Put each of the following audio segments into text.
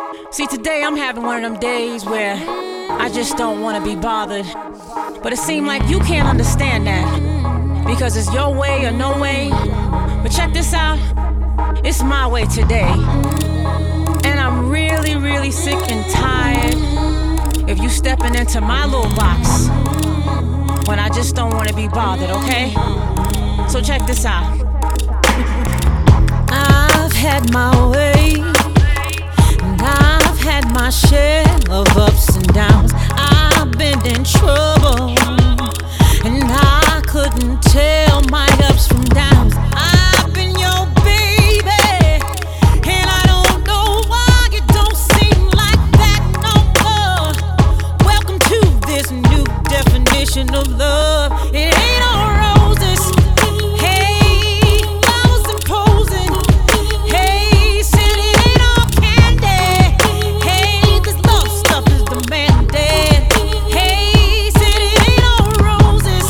See, today I'm having one of them days where I just don't want to be bothered. But it seems like you can't understand that, because it's your way or no way. But check this out, it's my way today. And I'm really, really sick and tired of you stepping into my little box when I just don't want to be bothered, okay? So check this out. I've had my way, and I've had my share of ups and downs. I've been in trouble, and I couldn't tell my ups from downs. I've been your baby, and I don't know why it don't seem like that no more. Welcome to this new definition of love. It ain't all roses. Hey, flowers imposing. Hey, said it ain't all candy. Hey, this love stuff is demanding. Hey, said it ain't all roses.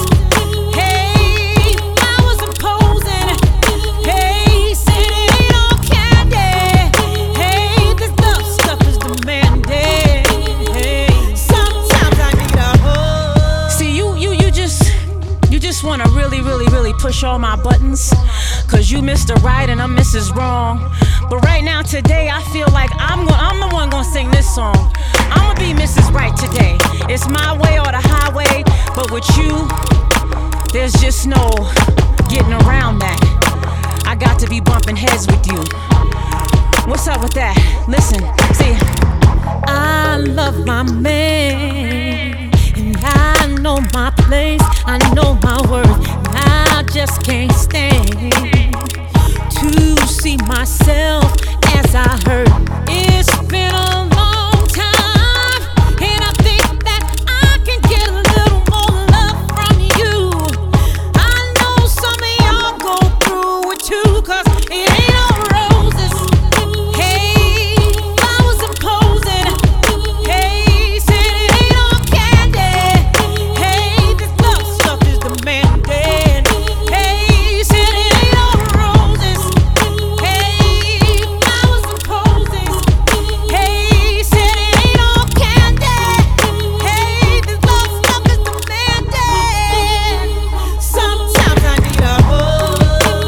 Hey, flowers imposing. Hey, said it ain't all candy. Hey, this love stuff is demanding. Hey, sometimes I need a hug. See, you just wanna really push all my buttons, cause you Mr. Right and I'm Mrs. Wrong. But right now, today, I feel like I'm the one gonna sing this song. I'ma be Mrs. Right today. It's my way or the highway, but with you, there's just no getting around that. I got to be bumping heads with you. What's up with that? Listen, see, I love my man, and I know my place, I know my worth, and I just can't stand to see myself as I hurt. It's been a long time, and I think that I can get a little more love from you. I know some of y'all go through it too, cause it ain't all roses. Hey, flowers imposing. Hey, said it ain't all candy. Hey, this love stuff is demanding. Hey, said it ain't all roses. Hey, flowers imposing. Hey, said it ain't all candy. Hey, this love stuff is demanding. Sometimes I need a hug.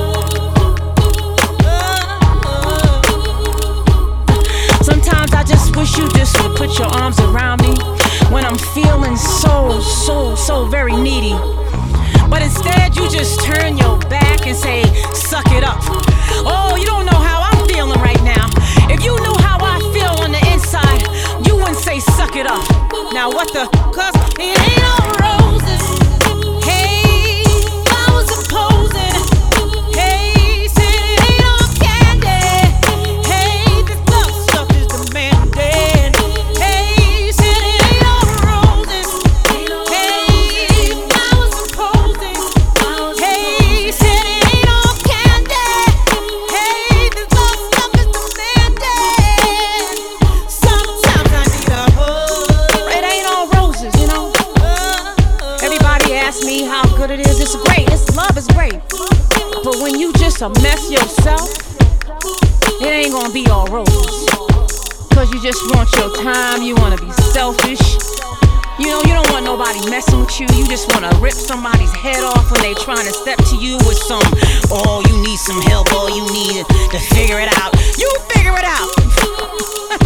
Sometimes I just wish you just would put your arms around me when I'm feeling so very needy. But instead you just turn your back and say, suck it up. Oh, you don't know how I'm feeling right now. If you knew how I feel on the inside, you wouldn't say suck it up. Now what the, cause it ain't all roses. Hey, flowers imposing. Hey, said it ain't all candy. Hey, this love stuff is demanding. Hey, said it ain't all roses. Hey, flowers imposing. Hey, said it ain't all candy. Hey, this love stuff is demanding. Sometimes I need a hug. It ain't all roses, you know. Everybody asks me how good it is. It's great. Love is great. But when you just a mess yourself, it ain't gonna be all roses. Cause you just want your time. You wanna be selfish. You know, you don't want nobody messing with you. You just wanna rip somebody's head off when they trying to step to you with some, oh, you need some help, oh, you need to figure it out. You figure it out.